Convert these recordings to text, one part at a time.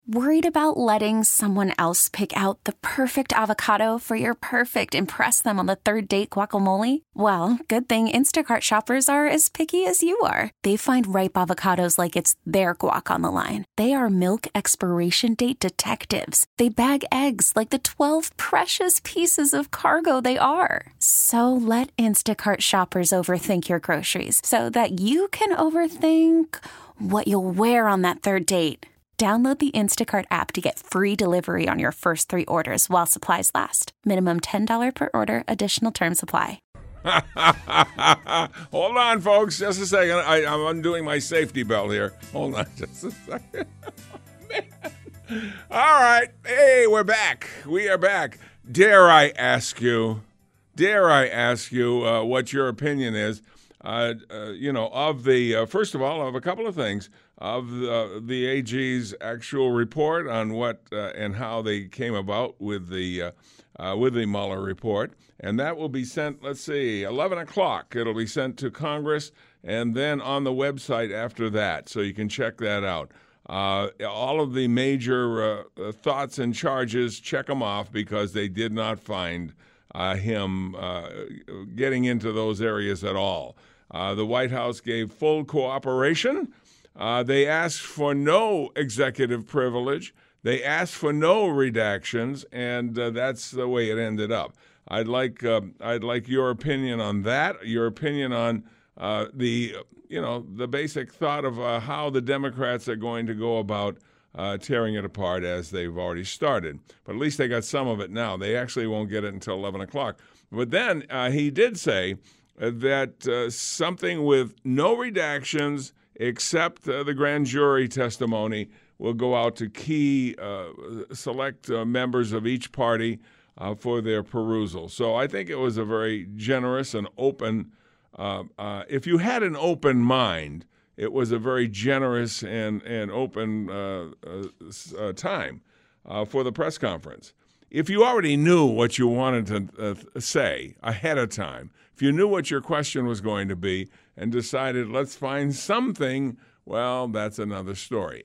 Worried about letting someone else pick out the perfect avocado for your perfect impress them on the third date guacamole? Well, good thing Instacart shoppers are as picky as you are. They find ripe avocados like it's their guac on the line. They are milk expiration date detectives. They bag eggs like the 12 precious pieces of cargo they are. So let Instacart shoppers overthink your groceries so that you can overthink what you'll wear on that third date. Download the Instacart app to get free delivery on your first 3 orders while supplies last. Minimum $10 per order. Additional terms apply. Hold on, folks. Just a second. I'm undoing my safety belt here. Hold on just a second. Man. All right. Hey, we're back. We are back. Dare I ask you what your opinion is, of the, first of all, of a couple of things. Of the AG's actual report on what and how they came about with the Mueller report. And that will be sent, 11 o'clock. It'll be sent to Congress and then on the website after that, so you can check that out. All of the major thoughts and charges, check them off because they did not find him getting into those areas at all. The White House gave full cooperation. They asked for no executive privilege. They asked for no redactions, and that's the way it ended up. I'd like your opinion on that. Your opinion on the basic thought of how the Democrats are going to go about tearing it apart as they've already started. But at least they got some of it now. They actually won't get it until 11 o'clock. But then he did say that something with no redactions except the grand jury testimony will go out to key select members of each party for their perusal. So I think it was a very generous and open, if you had an open mind, it was a very generous and open time for the press conference. If you already knew what you wanted to say ahead of time, if you knew what your question was going to be and decided, let's find something, well, that's another story.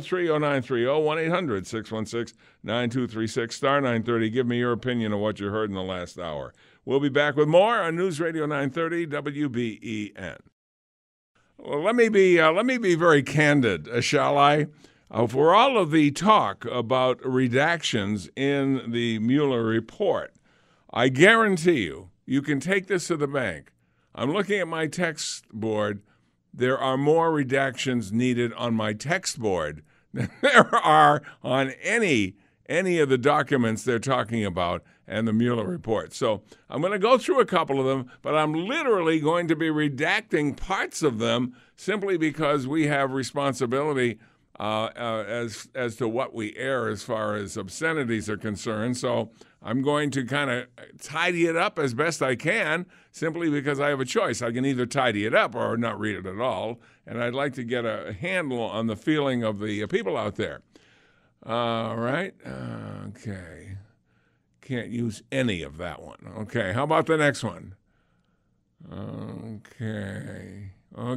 803-0930, 1-800-616-9236, star 930. Give me your opinion of what you heard in the last hour. We'll be back with more on News Radio 930 WBEN. Well, let me be very candid, shall I? For all of the talk about redactions in the Mueller report, I guarantee you can take this to the bank. I'm looking at my text board. There are more redactions needed on my text board than there are on any of the documents they're talking about and the Mueller report. So I'm going to go through a couple of them, but I'm literally going to be redacting parts of them simply because we have responsibility as to what we air as far as obscenities are concerned. So I'm going to kind of tidy it up as best I can simply because I have a choice. I can either tidy it up or not read it at all, and I'd like to get a handle on the feeling of the people out there. All right. Okay. Can't use any of that one. Okay. How about the next one? Okay. All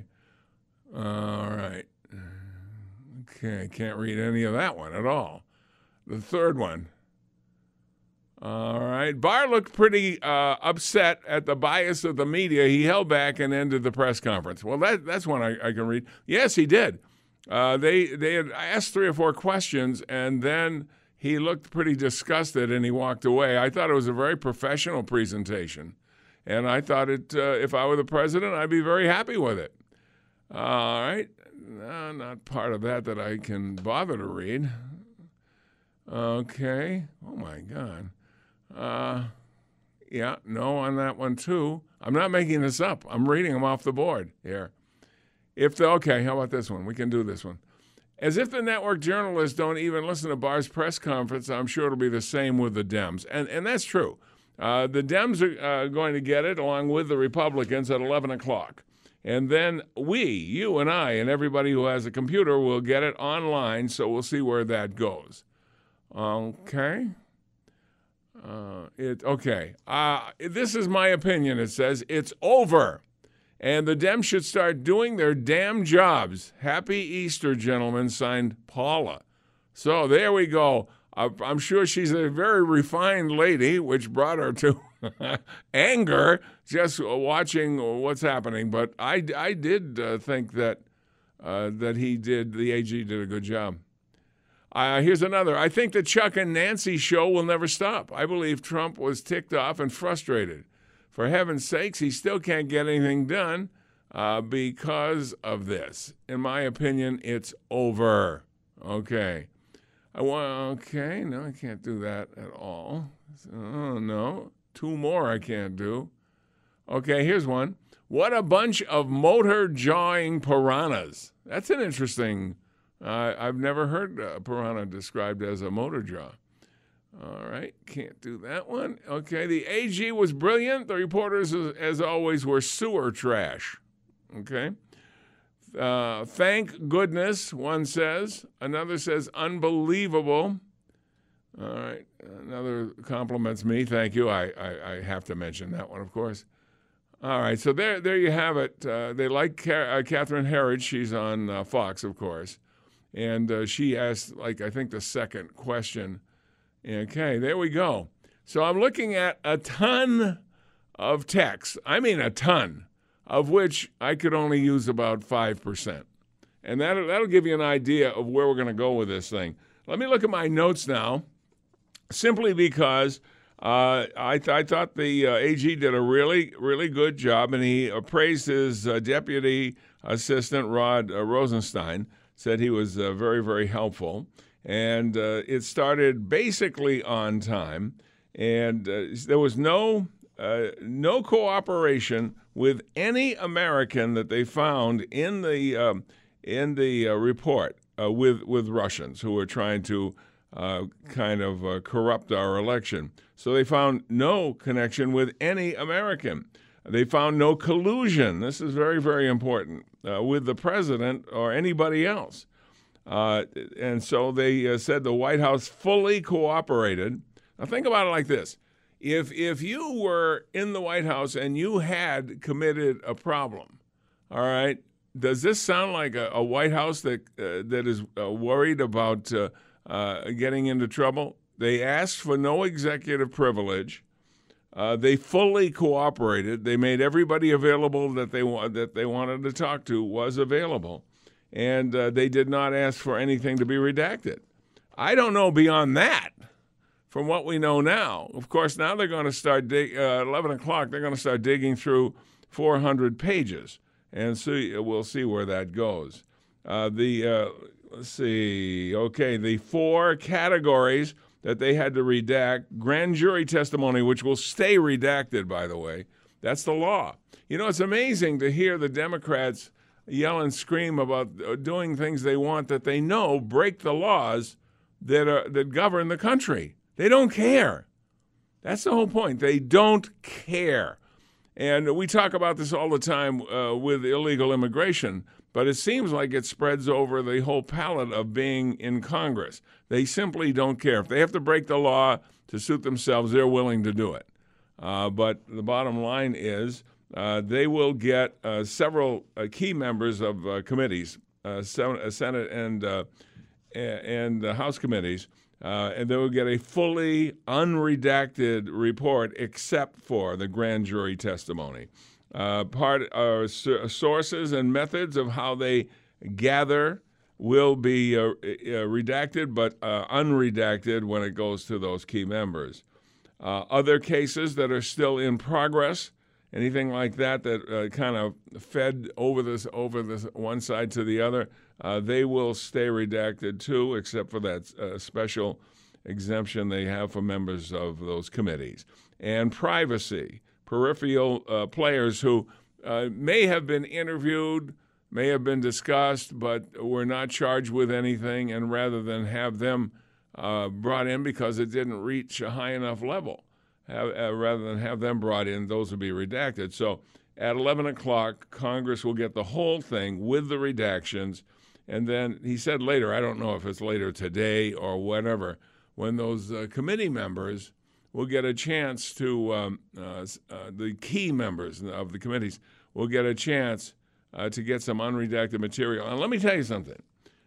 right. Okay. Can't read any of that one at all. The third one. All right. Barr looked pretty upset at the bias of the media. He held back and ended the press conference. Well, that's one I can read. Yes, he did. They had asked 3 or 4 questions, and then he looked pretty disgusted, and he walked away. I thought it was a very professional presentation, and I thought if I were the president, I'd be very happy with it. All right. No, not part of that I can bother to read. Okay. Oh, my God. Yeah, no on that one, too. I'm not making this up. I'm reading them off the board here. Okay, how about this one? We can do this one. As if the network journalists don't even listen to Barr's press conference, I'm sure it'll be the same with the Dems. And that's true. The Dems are going to get it along with the Republicans at 11 o'clock. And then you and I and everybody who has a computer will get it online, so we'll see where that goes. Okay. This is my opinion. It says it's over. And the Dems should start doing their damn jobs. Happy Easter, gentlemen. Signed, Paula. So there we go. I'm sure she's a very refined lady, which brought her to anger just watching what's happening. But I did think that the AG did a good job. Here's another. I think the Chuck and Nancy show will never stop. I believe Trump was ticked off and frustrated. For heaven's sakes, he still can't get anything done because of this. In my opinion, it's over. Okay. No, I can't do that at all. Oh, no. 2 more I can't do. Okay, here's one. What a bunch of motor-jawing piranhas. That's an interesting. I've never heard a piranha described as a motor jaw. All right, can't do that one. Okay, the AG was brilliant. The reporters, as always, were sewer trash. Okay. Thank goodness, one says. Another says, unbelievable. All right, another compliments me. Thank you. I have to mention that one, of course. All right, so there you have it. They like Catherine Herridge. She's on Fox, of course. And she asked, I think the second question. Okay, there we go. So I'm looking at a ton of text. I mean a ton, of which I could only use about 5%. And that'll give you an idea of where we're going to go with this thing. Let me look at my notes now, simply because I thought the AG did a really, really good job, and he praised his deputy assistant, Rod Rosenstein, said he was very, very helpful. And it started basically on time, and there was no cooperation with any American that they found in the report with Russians who were trying to corrupt our election. So they found no connection with any American. They found no collusion. This is very, very important with the president or anybody else. And so they said the White House fully cooperated. Now think about it like this. If you were in the White House and you had committed a problem, all right, does this sound like a White House that is worried about getting into trouble? They asked for no executive privilege. They fully cooperated. They made everybody available that they wanted to talk to was available. And they did not ask for anything to be redacted. I don't know beyond that from what we know now. Of course, now they're going to start, 11 o'clock, they're going to start digging through 400 pages. And so we'll see where that goes. Let's see. Okay, the 4 categories that they had to redact, grand jury testimony, which will stay redacted, by the way. That's the law. You know, it's amazing to hear the Democrats yell and scream about doing things they want that they know break the laws that govern the country. They don't care. That's the whole point. They don't care. And we talk about this all the time with illegal immigration, but it seems like it spreads over the whole palette of being in Congress. They simply don't care. If they have to break the law to suit themselves, they're willing to do it. But the bottom line is they will get several key members of committees, Senate and House committees, and they will get a fully unredacted report except for the grand jury testimony. Sources and methods of how they gather will be redacted, but unredacted when it goes to those key members. Other cases that are still in progress, anything like that kind of fed over this one side to the other, they will stay redacted too, except for that special exemption they have for members of those committees. And privacy, peripheral players who may have been interviewed, may have been discussed, but were not charged with anything, and rather than have them brought in because it didn't reach a high enough level, rather than have them brought in, those would be redacted. So at 11 o'clock, Congress will get the whole thing with the redactions. And then he said later, I don't know if it's later today or whatever, when those committee members will get a chance to, the key members of the committees will get a chance to get some unredacted material. And let me tell you something.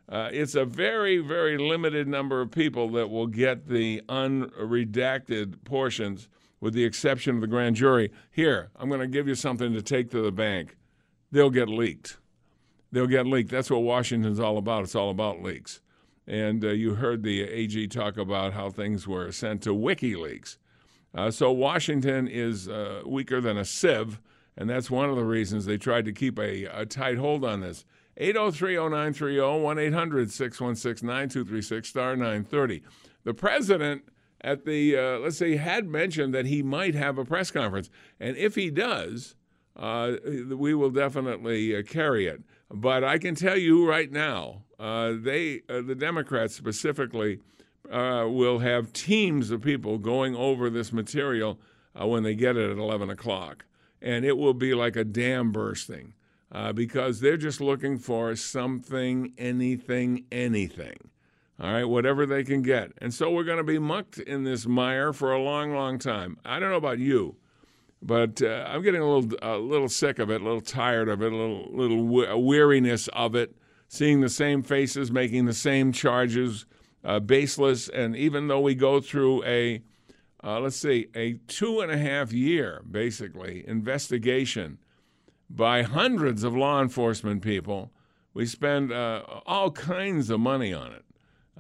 It's a very, very limited number of people that will get the unredacted portions, with the exception of the grand jury. Here, I'm going to give you something to take to the bank. They'll get leaked. That's what Washington's all about. It's all about leaks. And you heard the AG talk about how things were sent to WikiLeaks. So Washington is weaker than a sieve, and that's one of the reasons they tried to keep a tight hold on this. 803-0930, 1-800-616-9236, star 930. The president at the, had mentioned that he might have a press conference. And if he does, we will definitely carry it. But I can tell you right now, the Democrats specifically, will have teams of people going over this material when they get it at 11 o'clock. And it will be like a dam bursting because they're just looking for something, anything. All right, whatever they can get. And so we're going to be mucked in this mire for a long, long time. I don't know about you, but I'm getting a little sick of it, a little tired of it, a little weariness of it, seeing the same faces, making the same charges, baseless. And even though we go through a 2.5 year, basically, investigation by hundreds of law enforcement people, we spend all kinds of money on it.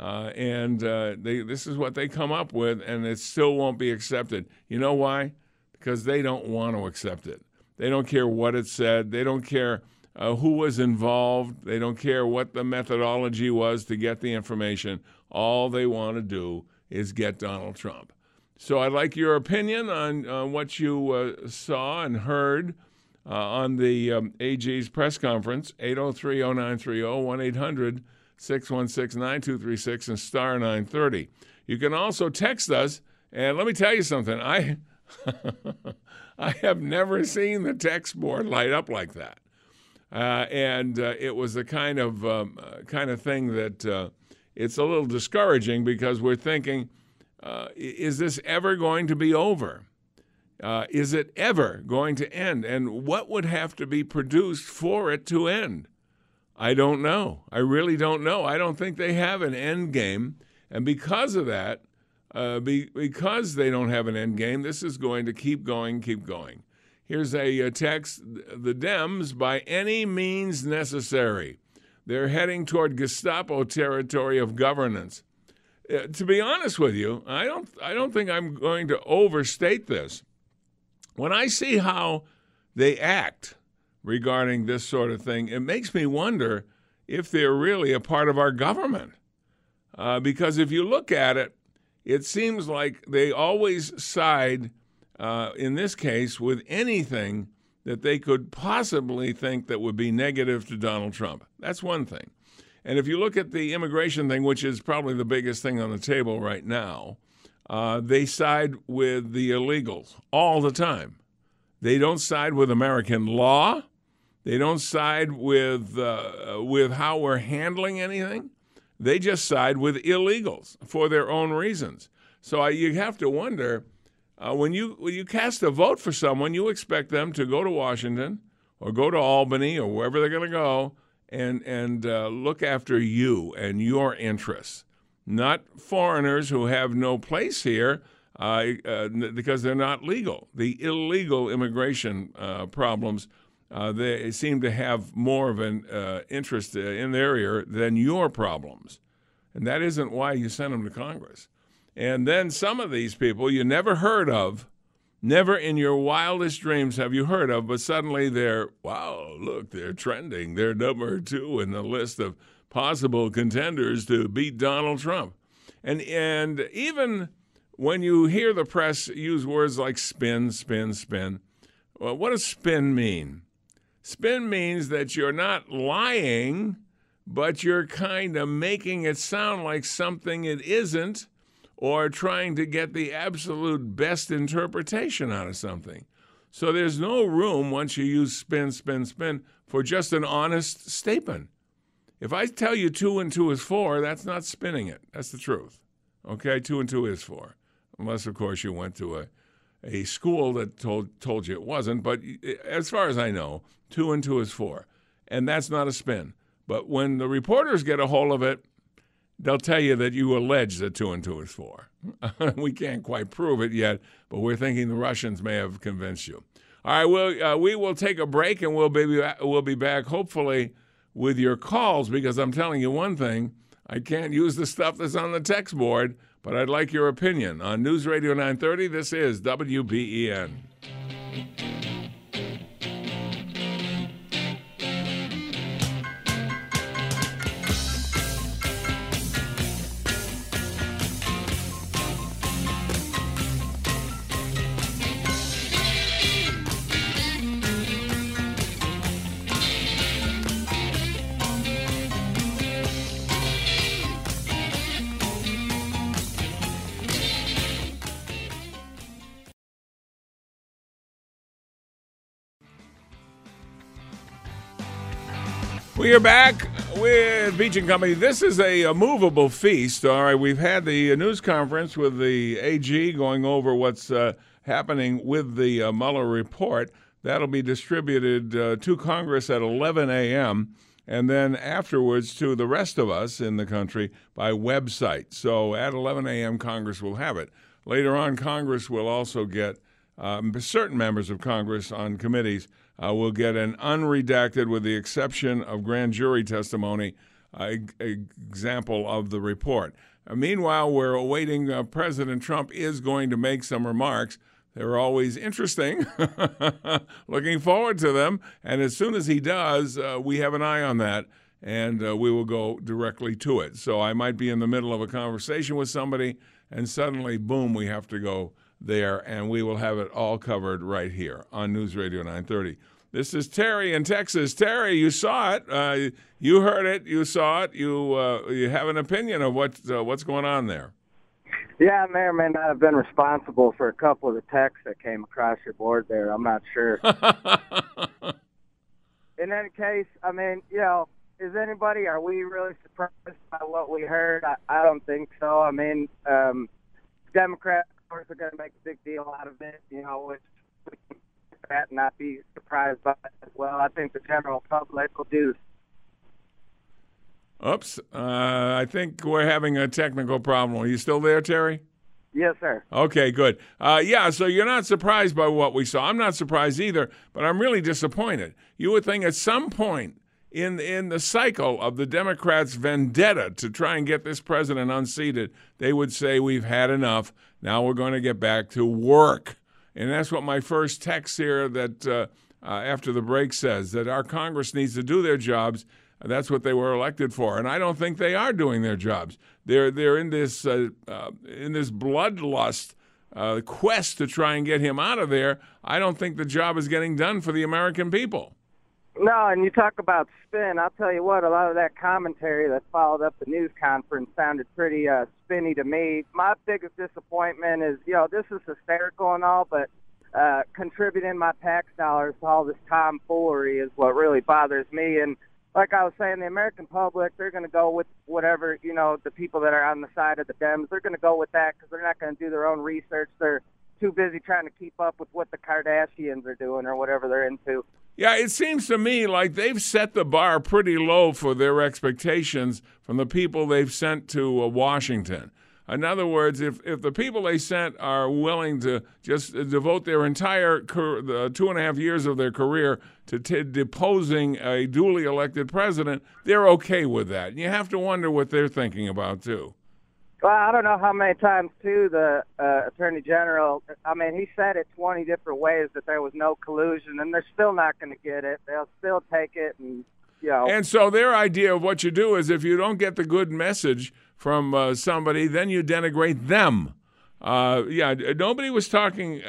This is what they come up with, and it still won't be accepted. You know why? Because they don't want to accept it. They don't care what it said. They don't care who was involved. They don't care what the methodology was to get the information. All they want to do is get Donald Trump. So I'd like your opinion on what you saw and heard on the AG's press conference, 803-0930, 1-800-616-9236, and star 930. You can also text us, and let me tell you something. I have never seen the text board light up like that. It was the kind of thing that it's a little discouraging because we're thinking, is this ever going to be over? Is it ever going to end? And what would have to be produced for it to end? I don't know. I really don't know. I don't think they have an end game. And because of that, because they don't have an end game, this is going to keep going. Here's a text. The Dems, by any means necessary. They're heading toward Gestapo territory of governance. To be honest with you, I don't think I'm going to overstate this. When I see how they act regarding this sort of thing, it makes me wonder if they're really a part of our government. Because if you look at it, it seems like they always side, in this case, with anything that they could possibly think that would be negative to Donald Trump. That's one thing. And if you look at the immigration thing, which is probably the biggest thing on the table right now, they side with the illegals all the time. They don't side with American law. They don't side with how we're handling anything. They just side with illegals for their own reasons. So you have to wonder, when you cast a vote for someone, you expect them to go to Washington or go to Albany or wherever they're going to go and look after you and your interests, not foreigners who have no place here because they're not legal. The illegal immigration problems, they seem to have more of an interest in their area than your problems. And that isn't why you sent them to Congress. And then some of these people you never heard of, never in your wildest dreams have you heard of, but suddenly they're trending. They're number 2 in the list of possible contenders to beat Donald Trump. And even when you hear the press use words like spin, well, what does spin mean? Spin means that you're not lying, but you're kind of making it sound like something it isn't, or trying to get the absolute best interpretation out of something. So there's no room, once you use spin, for just an honest statement. If I tell you 2 and 2 is 4, that's not spinning it. That's the truth. Okay, 2 and 2 is 4. Unless, of course, you went to a school that told you it wasn't. But as far as I know, 2 and 2 is 4. And that's not a spin. But when the reporters get a hold of it, they'll tell you that you allege that 2 and 2 is 4. We can't quite prove it yet, but we're thinking the Russians may have convinced you. All right, we will take a break, and we'll be back hopefully with your calls, because I'm telling you one thing, I can't use the stuff that's on the text board, but I'd like your opinion. On News Radio 930, this is WBEN. We are back with Beach and Company. This is a movable feast. All right, we've had the news conference with the AG going over what's happening with the Mueller report. That'll be distributed to Congress at 11 a.m. and then afterwards to the rest of us in the country by website. So at 11 a.m., Congress will have it. Later on, Congress will also get certain members of Congress on committees will get an unredacted, with the exception of grand jury testimony, example of the report. Meanwhile, we're awaiting President Trump is going to make some remarks. They're always interesting. Looking forward to them. And as soon as he does, we have an eye on that, and we will go directly to it. So I might be in the middle of a conversation with somebody, and suddenly, boom, we have to go there, and we will have it all covered right here on News Radio 930. This is Terry in Texas. Terry, you saw it. You heard it. You saw it. You have an opinion of what's going on there. Yeah, I may or may not have been responsible for a couple of the texts that came across your board there. I'm not sure. In any case, I mean, are we really surprised by what we heard? I don't think so. I mean, Democrats, of course, are going to make a big deal out of it, which we can that and not be surprised by it as well. I think the general public will do. Oops. I think we're having a technical problem. Are you still there, Terry? Yes, sir. Okay, good. So you're not surprised by what we saw. I'm not surprised either, but I'm really disappointed. You would think at some point in the cycle of the Democrats' vendetta to try and get this president unseated, they would say, we've had enough. Now we're going to get back to work. And that's what my first text here that after the break says, that our Congress needs to do their jobs. That's what they were elected for. And I don't think they are doing their jobs. They're in this bloodlust quest to try and get him out of there. I don't think the job is getting done for the American people. No, and you talk about spin. I'll tell you what, a lot of that commentary that followed up the news conference sounded pretty spinny to me. My biggest disappointment is, this is hysterical and all, but contributing my tax dollars to all this tomfoolery is what really bothers me. And like I was saying, the American public, they're going to go with whatever, the people that are on the side of the Dems, they're going to go with that because they're not going to do their own research. They're too busy trying to keep up with what the Kardashians are doing or whatever they're into. Yeah, it seems to me like they've set the bar pretty low for their expectations from the people they've sent to Washington. In other words, if the people they sent are willing to just devote their entire 2.5 years of their career to deposing a duly elected president, they're okay with that. And you have to wonder what they're thinking about, too. Well, I don't know how many times, too, the Attorney General, he said it 20 different ways that there was no collusion, and they're still not going to get it. They'll still take it, and, And so their idea of what you do is if you don't get the good message from somebody, then you denigrate them. Nobody was talking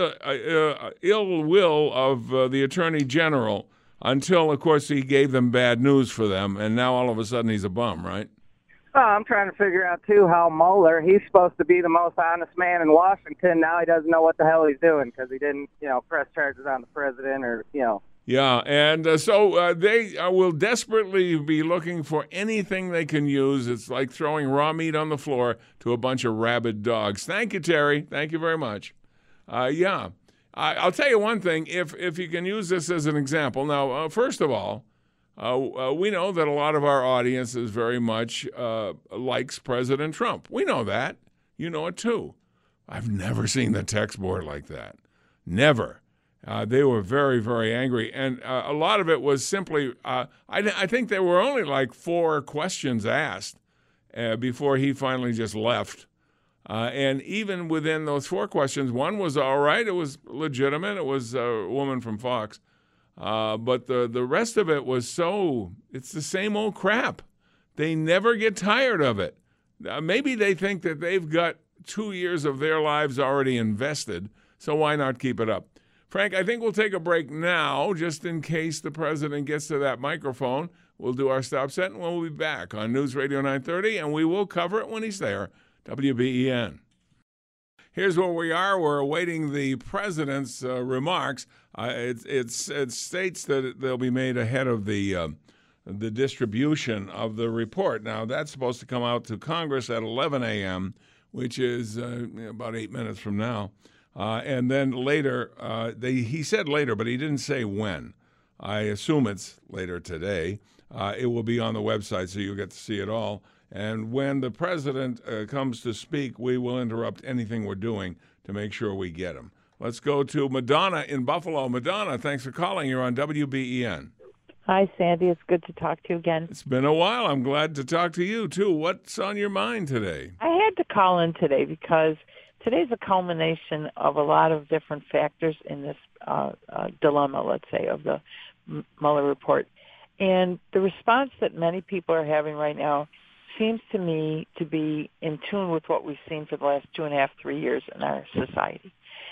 ill will of the Attorney General until, of course, he gave them bad news for them, and now all of a sudden he's a bum, right? Well, I'm trying to figure out, too, how Mueller, he's supposed to be the most honest man in Washington. Now he doesn't know what the hell he's doing because he didn't, press charges on the president or. Yeah, and so they will desperately be looking for anything they can use. It's like throwing raw meat on the floor to a bunch of rabid dogs. Thank you, Terry. Thank you very much. I'll tell you one thing. If you can use this as an example. Now, first of all, We know that a lot of our audience is very much likes President Trump. We know that. You know it too. I've never seen the text board like that. Never. They were very, very angry. And a lot of it was simply, I think there were only like 4 questions asked before he finally just left. And even within those 4 questions, one was all right. It was legitimate. It was a woman from Fox. But the rest of it was it's the same old crap. They never get tired of it. Maybe they think that they've got 2 years of their lives already invested, so why not keep it up? Frank, I think we'll take a break now, just in case the president gets to that microphone. We'll do our stop set, and we'll be back on News Radio 930, and we will cover it when he's there. WBEN. Here's where we are. We're awaiting the president's remarks. It states that they'll be made ahead of the distribution of the report. Now, that's supposed to come out to Congress at 11 a.m., which is about 8 minutes from now. And then later, he said later, but he didn't say when. I assume it's later today. It will be on the website, so you'll get to see it all. And when the president comes to speak, we will interrupt anything we're doing to make sure we get him. Let's go to Madonna in Buffalo. Madonna, thanks for calling. You're on WBEN. Hi, Sandy. It's good to talk to you again. It's been a while. I'm glad to talk to you, too. What's on your mind today? I had to call in today because today's a culmination of a lot of different factors in this dilemma, let's say, of the Mueller report. And the response that many people are having right now seems to me to be in tune with what we've seen for the last 2.5, 3 years in our society.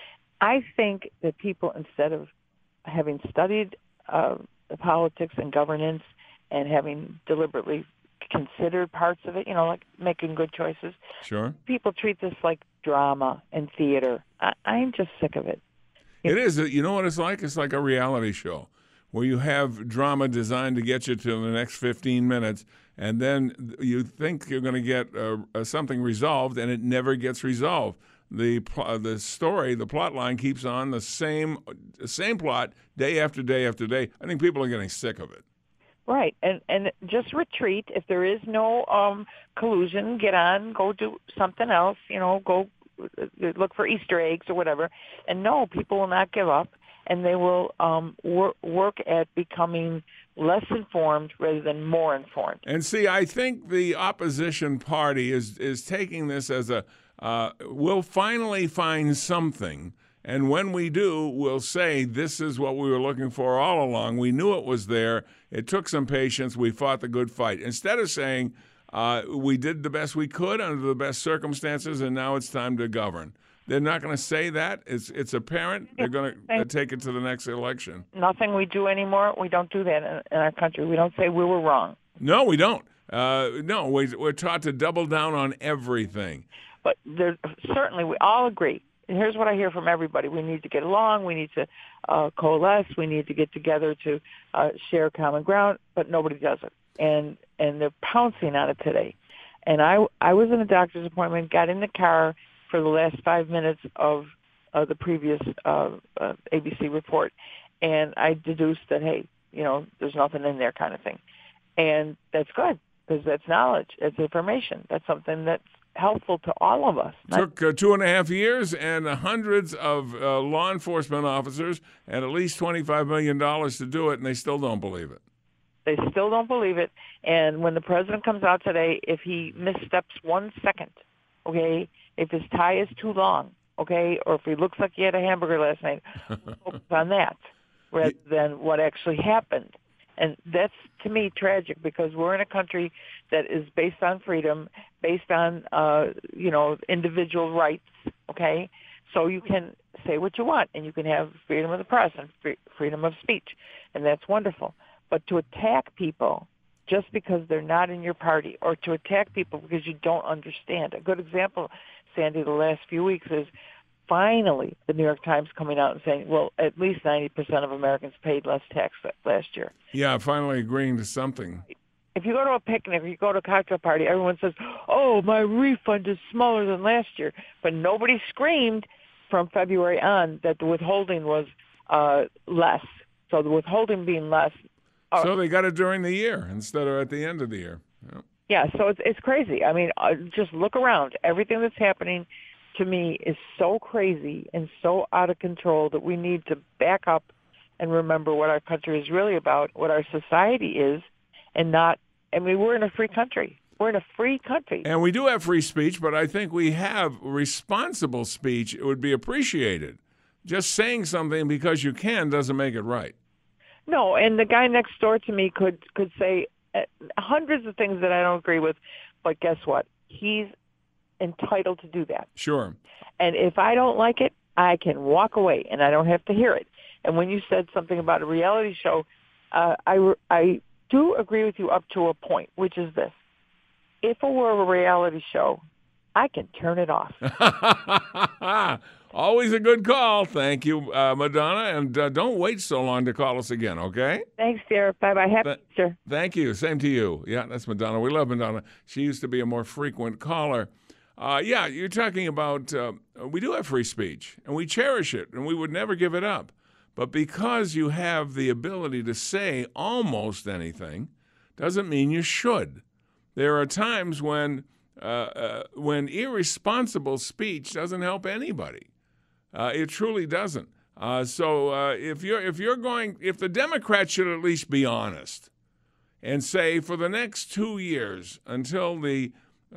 I think that people, instead of having studied the politics and governance and having deliberately considered parts of it, like making good choices, sure, people treat this like drama and theater. I'm just sick of it. It is. You know what it's like? It's like a reality show where you have drama designed to get you to the next 15 minutes, and then you think you're going to get something resolved, and it never gets resolved. The story, the plot line keeps on the same plot day after day after day. I think people are getting sick of it. Right, and just retreat. If there is no collusion, get on, go do something else, go look for Easter eggs or whatever. And no, people will not give up, and they will work at becoming less informed rather than more informed. And see, I think the opposition party is taking this as we'll finally find something, and when we do, we'll say this is what we were looking for all along. We knew it was there. It took some patience. We fought the good fight. Instead of saying we did the best we could under the best circumstances, and now it's time to govern. They're not going to say that. It's apparent. They're going to take it to the next election. Nothing we do anymore. We don't do that in our country. We don't say we were wrong. No, we don't. No, we're taught to double down on everything. But certainly we all agree. And here's what I hear from everybody. We need to get along. We need to coalesce. We need to get together to share common ground. But nobody does it. And they're pouncing on it today. And I was in a doctor's appointment, got in the car for the last 5 minutes of the previous ABC report. And I deduced that, hey, there's nothing in there kind of thing. And that's good because that's knowledge. It's information. That's something that's helpful to all of us. Took 2.5 years and hundreds of law enforcement officers and at least $25 million to do it, and they still don't believe it. They still don't believe it. And when the president comes out today, if he missteps 1 second, okay, if his tie is too long, okay, or if he looks like he had a hamburger last night, focus on that rather than what actually happened. And that's, to me, tragic because we're in a country that is based on freedom, based on, individual rights, okay? So you can say what you want, and you can have freedom of the press and freedom of speech, and that's wonderful. But to attack people just because they're not in your party or to attack people because you don't understand. A good example, Sandy, the last few weeks is finally the New York Times coming out and saying, well, at least 90% of Americans paid less tax last year. Yeah, finally agreeing to something. If you go to a picnic or you go to a cocktail party, everyone says, oh, my refund is smaller than last year. But nobody screamed from February on that the withholding was less. So the withholding being less So they got it during the year instead of at the end of the year. Yeah. Yeah, so it's crazy. I mean, just look around. Everything that's happening to me is so crazy and so out of control that we need to back up and remember what our country is really about, what our society is, and not, I mean, we're in a free country. We're in a free country. And we do have free speech, but I think we have responsible speech. It would be appreciated. Just saying something because you can doesn't make it right. No, and the guy next door to me could say hundreds of things that I don't agree with, but guess what? He's entitled to do that. Sure. And if I don't like it, I can walk away, and I don't have to hear it. And when you said something about a reality show, I do agree with you up to a point, which is this. If it were a reality show, I can turn it off. Always a good call. Thank you, Madonna. And don't wait so long to call us again, okay? Thanks, dear. Bye-bye. Happy Easter. Thank you. Same to you. Yeah, that's Madonna. We love Madonna. She used to be a more frequent caller. Yeah, you're talking about we do have free speech, and we cherish it, and we would never give it up. But because you have the ability to say almost anything doesn't mean you should. There are times when irresponsible speech doesn't help anybody. It truly doesn't. So if the Democrats should at least be honest and say for the next 2 years until the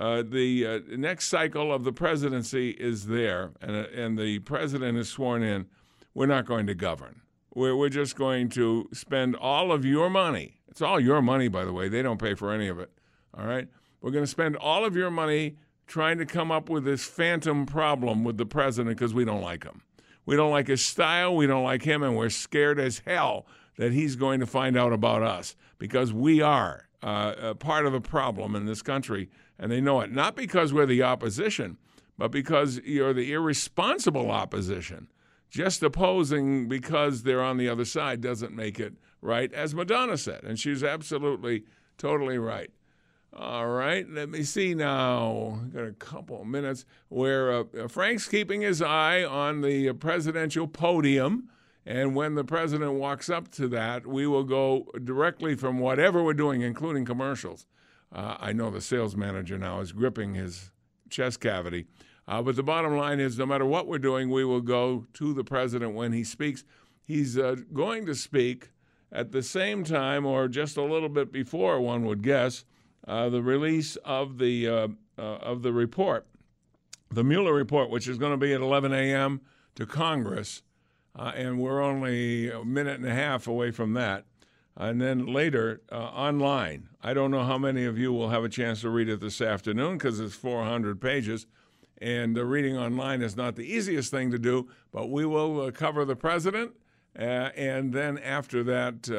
next cycle of the presidency is there and the president is sworn in, we're not going to govern. We're just going to spend all of your money. It's all your money, by the way. They don't pay for any of it. All right? We're going to spend all of your money trying to come up with this phantom problem with the president because we don't like him. We don't like his style. We don't like him, and we're scared as hell that he's going to find out about us because we are a part of the problem in this country, and they know it. Not because we're the opposition, but because you're the irresponsible opposition. Just opposing because they're on the other side doesn't make it right, as Madonna said, and she's absolutely, totally right. All right, let me see now. Got a couple of minutes where Frank's keeping his eye on the presidential podium, and when the president walks up to that, we will go directly from whatever we're doing, including commercials. I know the sales manager now is gripping his chest cavity. But the bottom line is no matter what we're doing, we will go to the president when he speaks. He's going to speak at the same time or just a little bit before, one would guess, the release of the report, the Mueller report, which is going to be at 11 a.m. to Congress. And we're only a minute and a half away from that. And then later, online. I don't know how many of you will have a chance to read it this afternoon because it's 400 pages. And reading online is not the easiest thing to do, but we will cover the president. And then after that,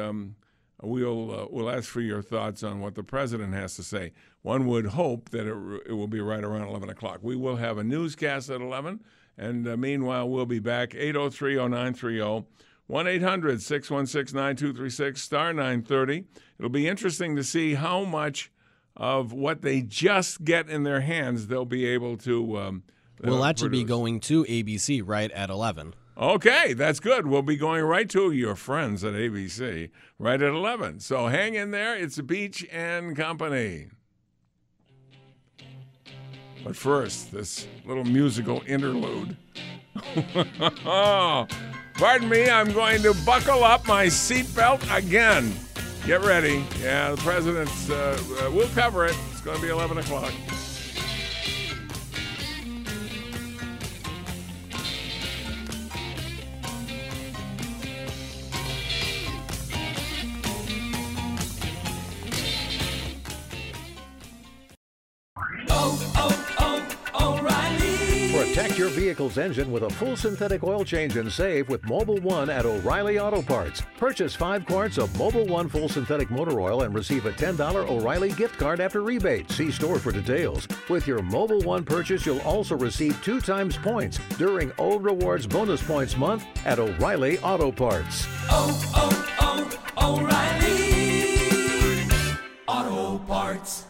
we'll ask for your thoughts on what the president has to say. One would hope that it will be right around 11 o'clock. We will have a newscast at 11. And meanwhile, we'll be back, 803-0930, 1-800-616-9236, star 930. It'll be interesting to see how much of what they just get in their hands they'll be able to We'll actually be going to ABC right at 11. Okay, that's good. We'll be going right to your friends at ABC right at 11. So hang in there. It's Beach and Company. But first, this little musical interlude. Pardon me, I'm going to buckle up my seatbelt again. Get ready. Yeah, the president's, we'll cover it. It's going to be 11 o'clock. Protect your vehicle's engine with a full synthetic oil change and save with Mobil 1 at O'Reilly Auto Parts. Purchase 5 quarts of Mobil 1 full synthetic motor oil and receive a $10 O'Reilly gift card after rebate. See store for details. With your Mobil 1 purchase, you'll also receive 2 times points during Old Rewards Bonus Points Month at O'Reilly Auto Parts. O'Reilly Auto Parts.